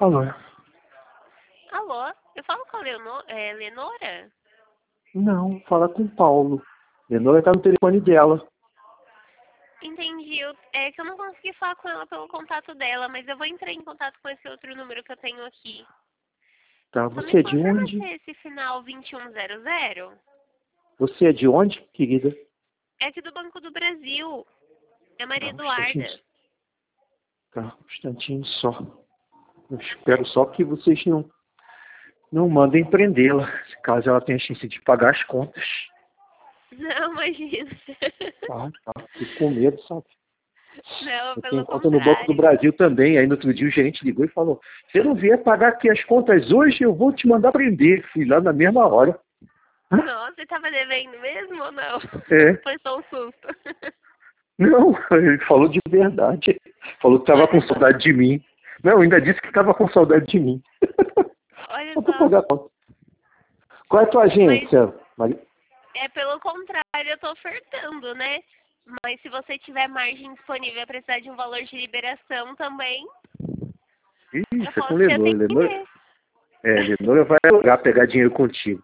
Alô? Alô, eu falo com a Lenora? Não, fala com o Paulo. Lenora tá no telefone dela. Entendi, é que eu não consegui falar com ela pelo contato dela, mas eu vou entrar em contato com esse outro número que eu tenho aqui. Tá, Só me você é de confirma se onde? é esse final 2100? Você é de onde, querida? É aqui do Banco do Brasil. É Tá, Maria um instantinho. Eduarda. Tá, um instantinho só. Eu espero só que vocês não mandem prendê-la, caso ela tenha chance de pagar as contas. Não, imagina. Tá, fico com medo, sabe? Não, Eu tenho pelo conta no Banco do contrário. Brasil também. Aí no outro dia o gerente ligou e falou: se não vier pagar aqui as contas hoje, eu vou te mandar prender. Fui lá na mesma hora. Nossa, você tava devendo mesmo ou não? É. Foi só um susto. Não, ele falou de verdade. Falou que estava com Olha só, saudade de mim. Não, ainda disse que estava com saudade de mim. olha Só para só. pagar a conta. Qual é a tua Mas agência, Maria? é pelo contrário, eu tô ofertando, né? Mas se você tiver margem disponível e precisar de um valor de liberação também, eu Isso, é com posso te Lenora. Lenora, atender. Lenora vai alugar, pegar dinheiro contigo.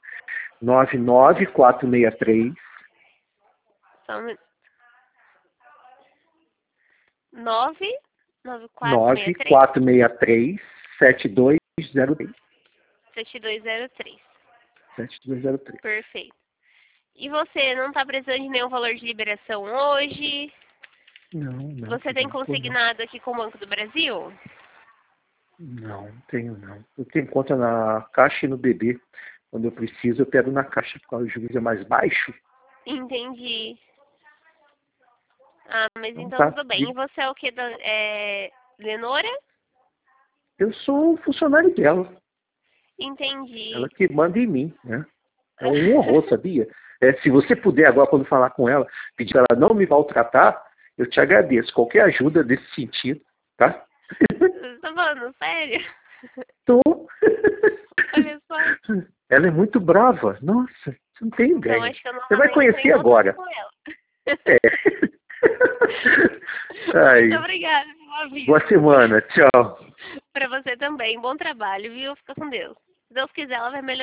99463 Só um minuto. 99463 9463 7203. 7203. 7203. Perfeito. E você não tá precisando de nenhum valor de liberação hoje? Não, Você tem querida, tô não. consignado aqui com o Banco do Brasil? Não tenho não. Eu tenho conta na Caixa e no BB. Quando eu preciso, eu pego na Caixa, porque o juros é mais baixo. Entendi. Ah, mas Então então tá. tudo bem. E você é o que? Lenora? Eu sou um funcionário dela. Ela Entendi. que manda em mim, né? É um horror, sabia? Se você puder agora, quando falar com ela, pedir para ela não me maltratar, eu te agradeço. Qualquer ajuda desse sentido, tá? Você tá falando sério? Tô. Olha só. Ela é muito brava. Nossa, você não tem Então ideia. acho que eu não Você vou vai nem entrar em conhecer contato agora. com ela. É. Muito Ai, obrigada pelo boa aviso. semana. Tchau. Pra você também. Bom trabalho, viu? Fica com Deus. Se Deus quiser, ela vai melhorar.